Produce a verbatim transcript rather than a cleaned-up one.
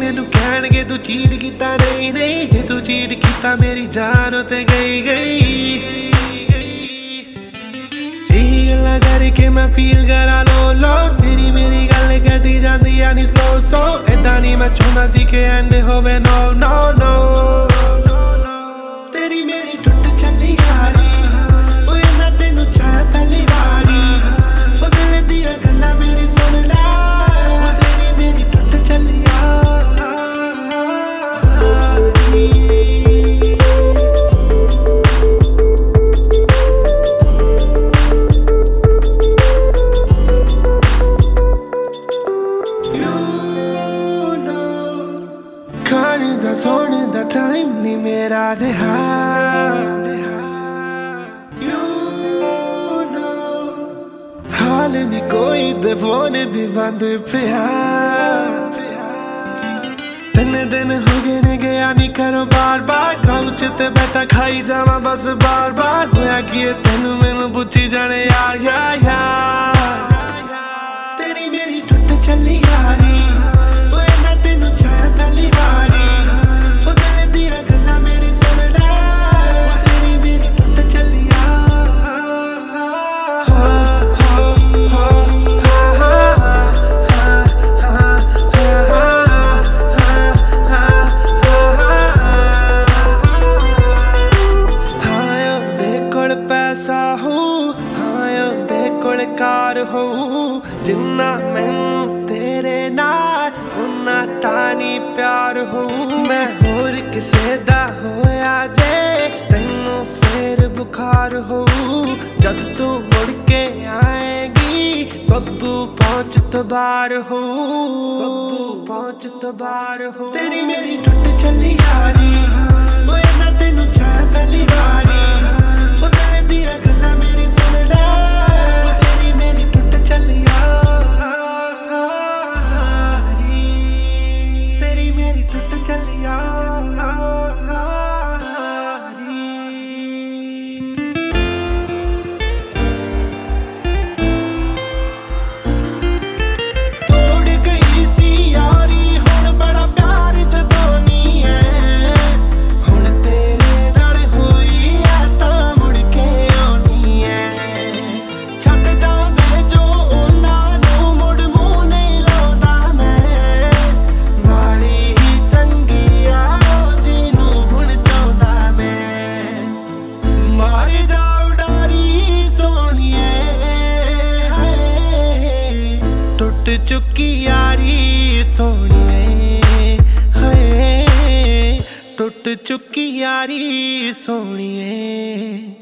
मैनू कहणगे तू चीट कीता नहीं नहीं, जे तू चीट कीता मेरी जान उत्ते गई गई। यही गल्लां करके मैं फील करा लो लो, तेरी मेरी गल कटी जांदी आ नी स्लो सो। इदां नहीं मैं चाहुंदा सी कि एंड होवे नो नो नो। तेरी मेरी टुट चली यारी, ओए ना तेनू चाह पहली वारी, ओ दिल दियां गल्लां मेरी सुन लै, तेरी मेरी टुट चली यारी। खाने दा सोने दा टाइम नहीं मेरा रहा, हाल नहीं कोई दे फोन भी बंद पिया। तीन दिन हो गए ने गया नहीं करो बार बार, काउच ते बैठा खाई जावा बस बार बार। होया कि तेनू मैनू पुछी जाने यार यार यार। तेरी मेरी टुट चली यारी, ओए ना तेनू चाह पहली वारी, ओ दिल दियां गल्लां मेरी सुन लै, तेरी मेरी टुट चली पैसा हो, हाँ दे कोल कार हो, जिन्ना मैनू तेरे नाल उन्ना तानी प्यार हो। मैं होर किसे दा होया जे तैनू फिर बुखार हो, जद तू मुड़ के आएगी बब्बू पहुंच तो बार हो, बब्बू पहुंच तो बार हो। तेरी मेरी टुट चली यारी, ओए ना तेनू चाह पहली वारी, चुकी यारी सोनिए, हाय टुट चुकी यारी सोनिए।